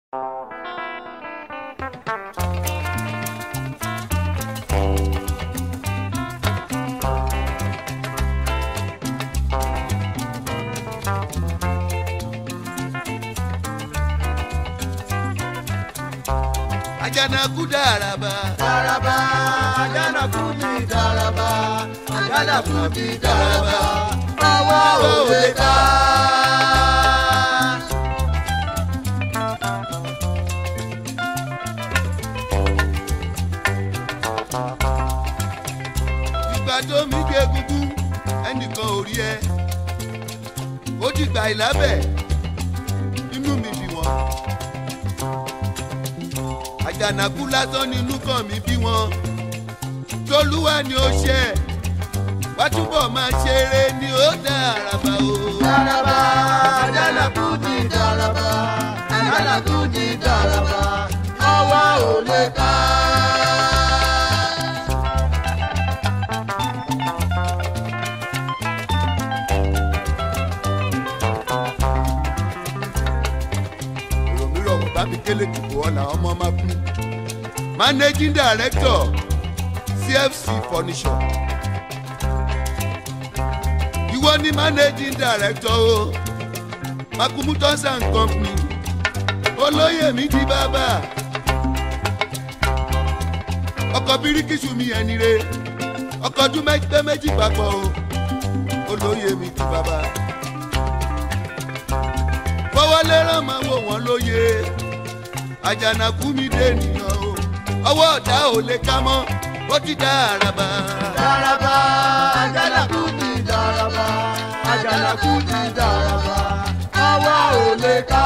Àjànàkú dàràbà. Dàràbà, àjànàkú mi dàràbà, àjànàkú mi dàràbà, àwa ò lè ká. Ìgbà tó mi gbé egungun ẹnìkan ò rí ẹ, ó dìgbà ìlábẹ̀ inú mi bí wọn. Àjànàkú lásán nínú kan mi bí wọn. Tolúwa ni ó ṣe wá túbọ̀ máa ṣeré ni ó dàràbà o. Dàràbà, àjànàkú ti dàràbà, àjànàkú ti dàràbà, àwa ò lè ká. Èrò mi rọ̀ wọ́n bá mi kélé kìkọ́ ọ̀la ọmọ máa kú. Managing Director CFC Furniture. Ìwọ ni Managing Director o. Makumutons and Company. Olóyè mi di bàbá. Ọkọ̀ bíríkìsù mi ẹni re. Ọkọ̀ ọdún méjì papọ̀ o. Olóyè mi di bàbá. Fọwọ́lé rán máa wò wọ́n lóye. Àjànàkú mi dé nìyàn o. Ọwọ́ ọ̀tá ò lè ká mọ́. Ó ti dàràbà. Dàràbà, àjànàkú ti dàràbà, àjànàkú ti dàràbà, àwa ò lè ká.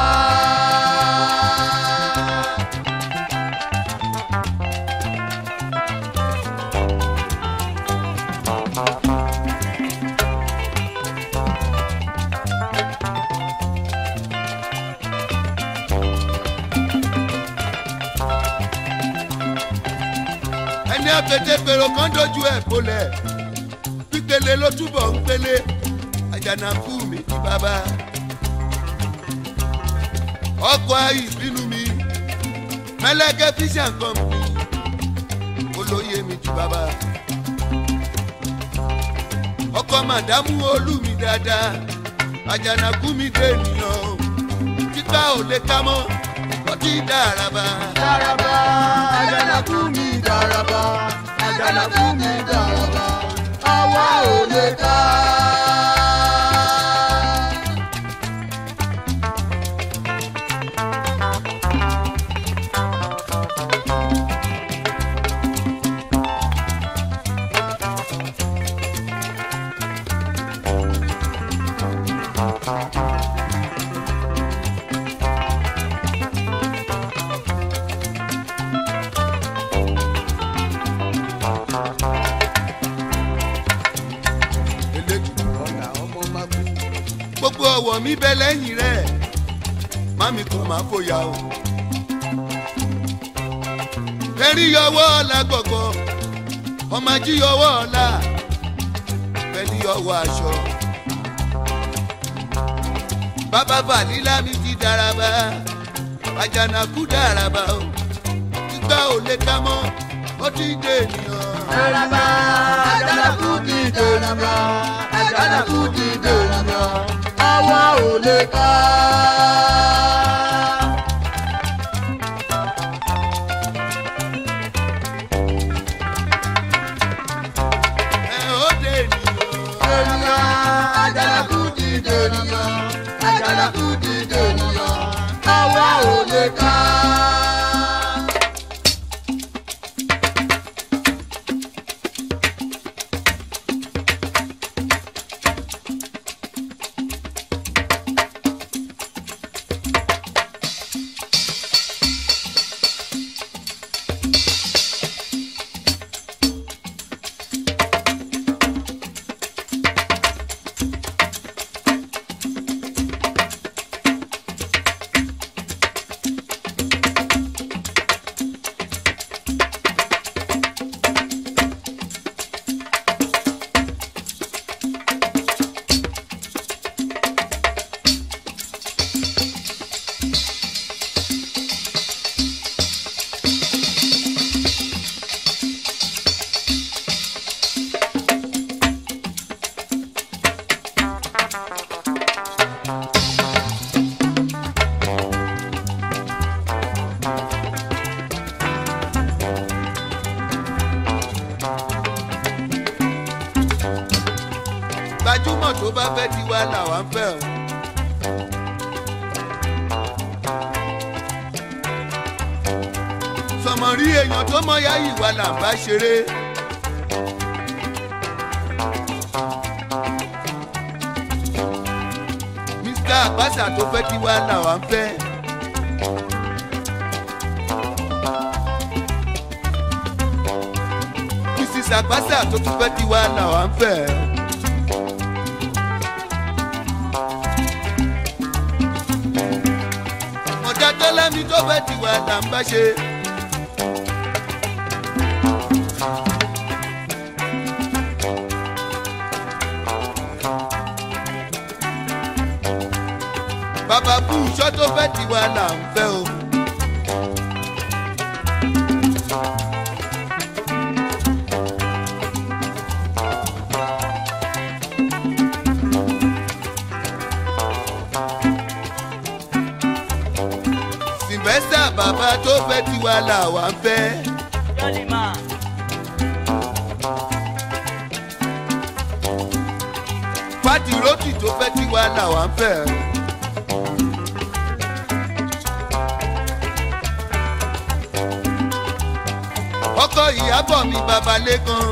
Ẹni àpètèpèrò kan dojú ẹ̀ bolẹ̀ pípele ló túbọ̀ ń pele. Àjànàkú mi di bàbá. Ọkọ̀ ìbínú mi Mẹ́lẹ́kẹ́ Fish and Company. Olóyè mi di bàbá. Ọkọ̀ màdámù olú mi dáadáa. Àjànàkú mi dé ènìyàn o. Títà ò lè ká mọ́ ó ti dàràbà. Dàràbà, àjànàkú mi dàràbà, àjànàkú mi dàràbà, àwa ò lè ká. Gbogbo ọwọ́ mi bẹ lẹ́yìn rẹ̀, mami kò máa fòyà o. Fẹ́rí yọwọ́ ọ̀la gbọ̀gbọ̀, ọmọ ají yọwọ́ ọ̀la, fẹ́rí yọwọ́ aṣọ. Bàbá Fàlílà mi ti dàràbà, Àjànàkú dàràbà o. Ìgbà ò lè ká mọ́, ó ti dé ènìyàn. Dàràbà, àjànàkú ti dàràbà, àjànàkú ti dàràbà, àwa ò lè ká. Ó dé ènìyàn. Ènìyàn, àjànàkú ti dènìyàn, àjànàkú ti dènìyàn, àwa ò lè ká. tó bá fẹ́ tiwa làwa ń fẹ́ o. sọmọrí èèyàn tó mọ yá ìwà là ń bá ṣeré. Mr. Àpáṣà tó fẹ́ tiwa làwa ń fẹ́. Mrs. Àpáṣà tó tún fẹ́ tiwa làwa ń fẹ́. ọ̀dà tó lẹ́ni tó fẹ́ tiwa là ń bá ṣe. bàbá Bùṣọ́ tó fẹ́ tiwa là ń fẹ́ o. Sylvester bàbá tó fẹ́ tiwa là wà ń fẹ́. Fati Roti tó fẹ́ tiwa là wà ń fẹ́. ọkọ Ìyábọ̀ mi bàbá Lékan.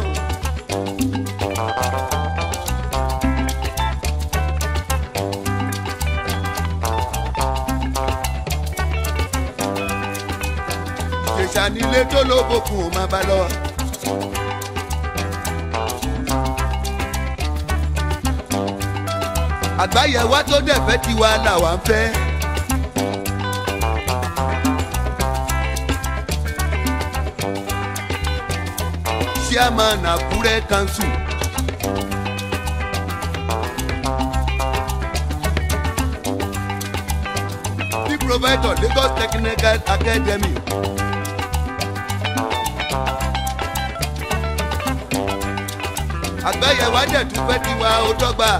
Ìjẹ̀ṣà nílé tó lóbokùn ò máa bá lọ. Àgbáyẹ̀wá tó dẹ̀ fẹ́ tiwa là wà ń fẹ́. Chairman Àkúrẹ́ Council. The provider Lagos Technical Academy. Àgbáyẹ̀wá dẹ̀ tún fẹ́ tiwa ó dọ́gba.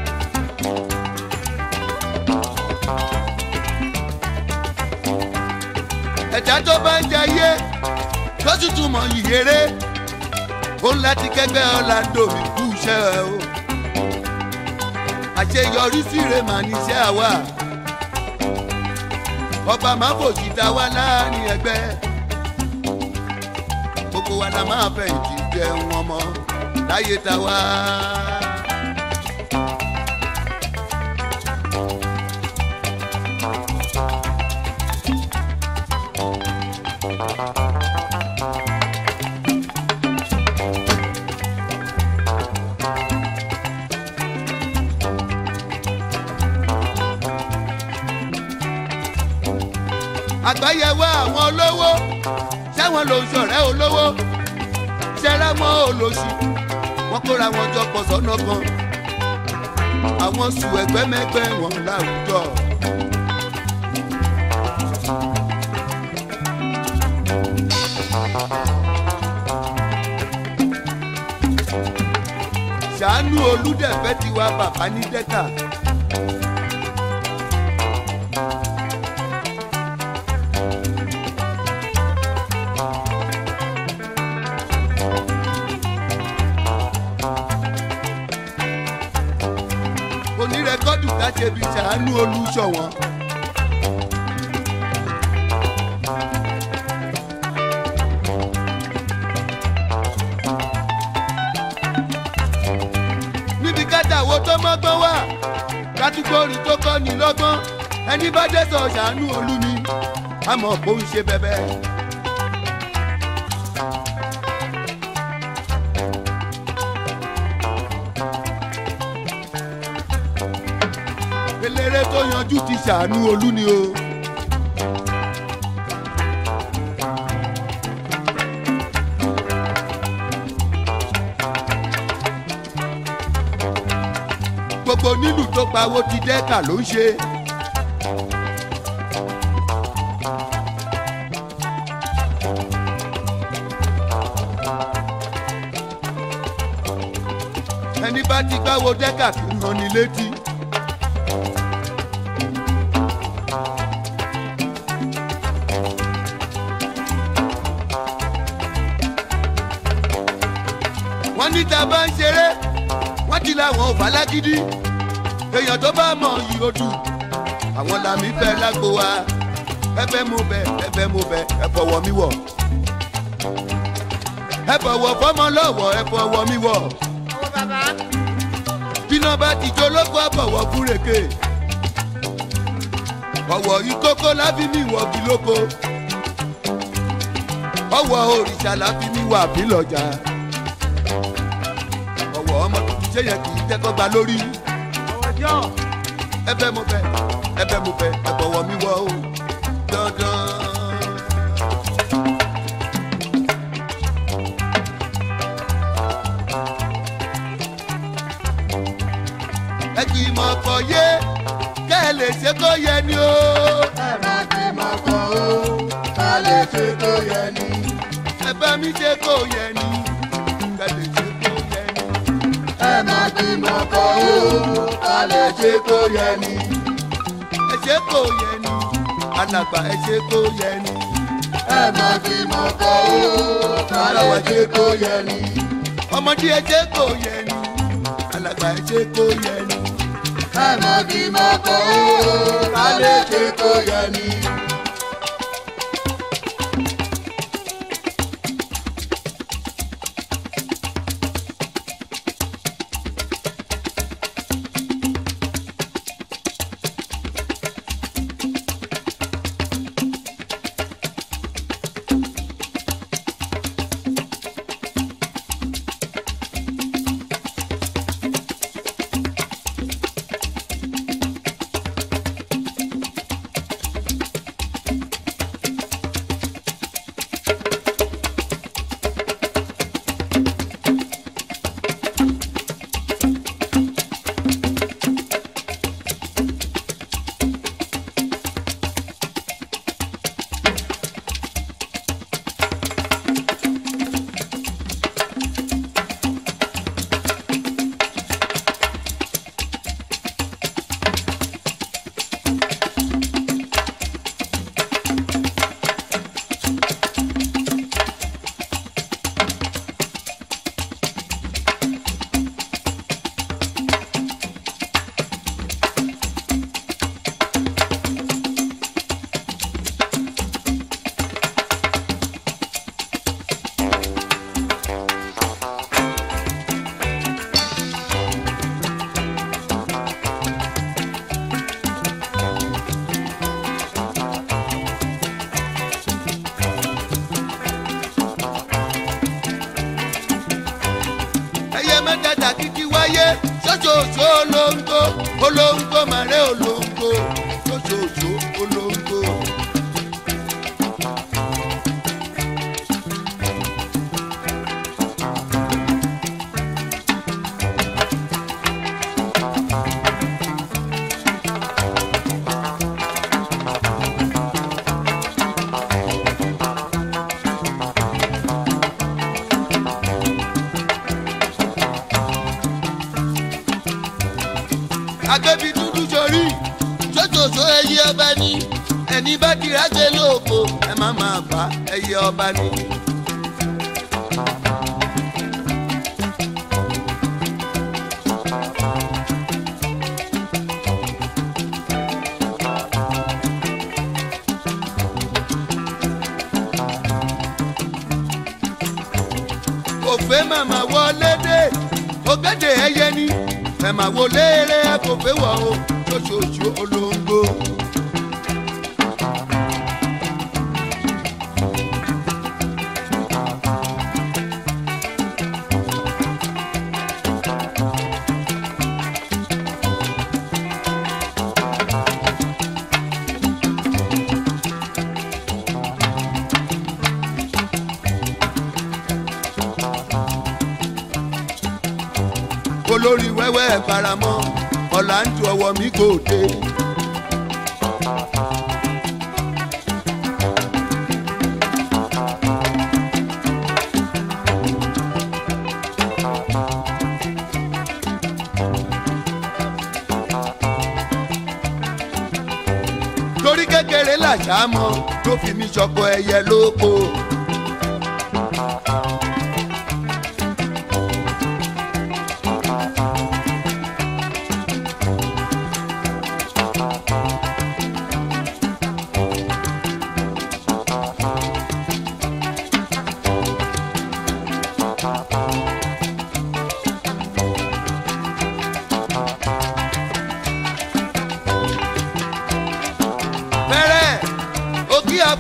Ẹ̀dá tó bá ń jayé tó tútù mọ̀ yìyéré. Ó ń láti kẹ́gbẹ́ Orlando mi kú iṣẹ́ ẹ o. àṣeyọrí síre mà níṣẹ́ àwa. ọba máa fòṣì dá wa láàrin ẹgbẹ́. gbogbo wa la máa fẹ̀yìntì jẹun ọmọ láyé ta wá. Àgbáyẹ̀wò àwọn olówó ṣáwọn ló ń ṣọ̀rẹ́ olówó ṣẹ́ra wọn olóṣì wọn kóra wọn jọ pọ̀ sọ́nà kan àwọn sùn ẹgbẹ́mẹgbẹ́ wọn láwùjọ. Ṣàánú Olúdẹ̀fẹ́ tiwa bàbá ní Dẹ́kà. Onírẹ́kọ́dù ká ṣe bí Ṣàánú Olúṣọ̀wọ́n. Níbi kátàwó tó mọ́gbọ́n wà kátúkórì tó kọ́ ni lọ́gbọ́n ẹni bá dé sọ Ṣàánú Olú ni àmọ́ kò ń ṣe bẹ́bẹ́. Eléré tó yanjú ti Ṣàánú Olú ni o. Gbogbo nílùú tó pawó ti Dẹ́kà ló ń ṣe. Ẹni bá ti gbáwo Dẹ́kà kì í rán ni létí. Wọ́n ní tá a bá ń ṣeré wọ́n ti láwọn ò bá lágídí. èèyàn tó bá mọ̀ yìí ó dù àwọn làmì fẹ́ lágbo wa ẹ fẹ́ mú bẹ ẹ fẹ́ mú bẹ ẹ fọwọ́ mi wọ̀ ẹ fọwọ́ fọmọ lọ́wọ́ ẹ fọwọ́ mi wọ̀ bíná bá ti jó lóko ẹ fọwọ́ kúrèké ọwọ́ ìkókó láfi mi wọ̀ bí lóko ọwọ́ òrìṣà láfi mi wà bí lọ́jà ọwọ́ ọmọ tuntun ṣe yẹ kì í jẹ́ kó gba lórí ẹ fẹ́ mú bẹ ẹ fẹ́ mú bẹ ẹ fọwọ́ mi wọ̀ o dandan. ẹ kì í mọ̀ ọkọ̀ yé kẹ́ ẹ lè ṣe kó yẹ ni o. ẹ má kì í mọ̀ ọkọ̀ o ká lè ṣe kó yẹ ni. ẹ bá mi ṣe kó yẹ ni ká lè ṣe kó yẹ ni. ẹ má kì í mọ̀ ọkọ̀ o ká lè ṣe kó yẹ ni. ẹ ṣe kó yẹ ni alàgbà ẹ ṣe kó yẹ ni. ẹ má kì í mọ̀ ọkọ̀ o ká lè ṣe kó yẹ ni. ọmọdé ẹ ṣe kó yẹ ni alàgbà ẹ ṣe kó yẹ ni. ẹ má kì í mọ̀ ọkọ̀ o ká lè ṣe kó yẹ ni. mẹ́tẹ̀ẹ̀ta kíkí wáyé ṣoṣooṣo olóńgbò olóńgbò màrẹ́ olóńgbò ṣoṣooṣo olóńgbò. agbẹ́bí dúdú sórí ṣòṣòṣò ẹyẹ ọba ní ẹni bá kira gbé lóko ẹ má máa bá ẹyẹ ọba ní. òfé màmá wọlé dé ògèdè ẹyẹ ní ẹ máa wo léèrè ẹ kò fẹ́ wọ̀ o ṣoṣooṣù olóńgbò. olórí wẹ́wẹ́ ẹ̀ faramọ́ ọ̀là ń tu ọwọ́ mi kò dé. torí kékeré làṣà mọ́ ló fi mi ṣọkọ ẹyẹ lóko.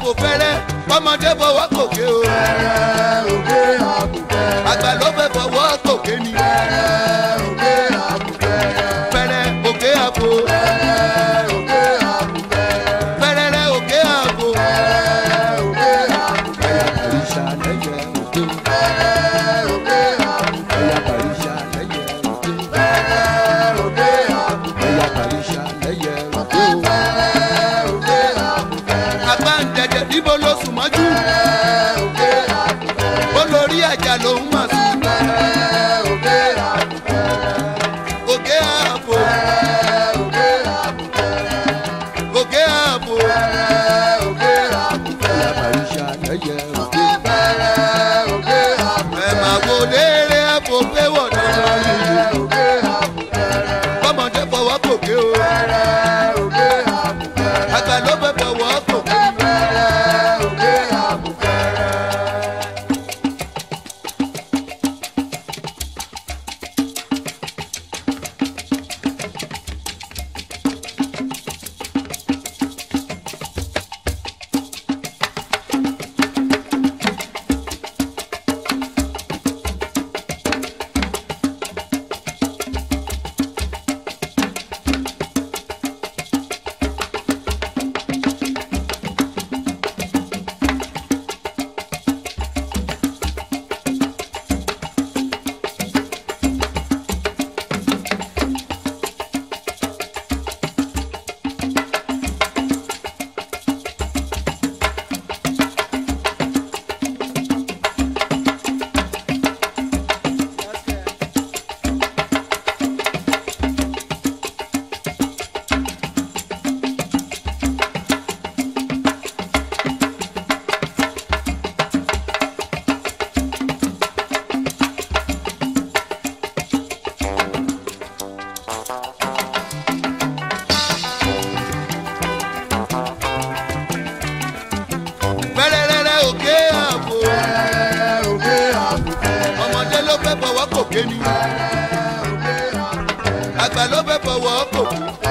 àpò fẹ́rẹ́ ọmọdé fọwọ́ kòkè o. fẹ́rẹ́ òkè àpò fẹ́rẹ́. àgbà ló fẹ́ fọwọ́ kòkè ni. fẹ́rẹ́ òkè àpò fẹ́rẹ́. fẹ́rẹ́ òkè àpò. fẹ́rẹ́ òkè àpò fẹ́rẹ́. fẹ́rẹ́rẹ́ òkè àpò. fẹ́rẹ́ òkè àpò fẹ́rẹ́. Àríṣà lẹ́yẹ òkè. fẹ́rẹ́ òkè àpò fẹ́rẹ́. Ẹ̀yà Àríṣà lẹ́yẹ òkè. fẹ́rẹ́ òkè àpò fẹ́rẹ́. Ẹ̀yà Àríṣà lẹ́yẹ òkè. fẹ́rẹ́ òkè àpò fẹ́rẹ́. àgbà ń dẹ̀dẹ̀ níbo ló sùn mọ́jú. fẹ́rẹ́ òkè àpò fẹ́rẹ́. olórí àjà lòún mà sùn. fẹ́rẹ́ òkè àpò fẹ́rẹ́. òkè àpò. fẹ́rẹ́ òkè àpò fẹ́rẹ́. òkè àpò. fẹ́rẹ́ òkè àpò Ẹ̀yà fẹ́rẹ́. Àríṣà lẹ́yẹ òkè. fẹ́rẹ́ òkè àpò ẹ máa wo léèrè àpò pé wọ̀ náà. fẹ́rẹ́ òkè àpò fẹ́rẹ́. ọmọdé fọwọ́ kòkè o. fẹ́rẹ́ òkè àpò fẹ́rẹ́. àgbà ló fẹ́ fọwọ́ kòkè. fẹ́rẹ́ òkè àpò fẹ́rẹ́. fẹ́rẹ́rẹ́rẹ́ òkè àpò. fẹ́rẹ́ òkè àpò fẹ́rẹ́. ọmọdé ló fẹ́ fọwọ́ kòkè ni. fẹ́rẹ́ òkè àpò fẹ́rẹ́. àgbà ló fẹ́ fọwọ́ kòkè.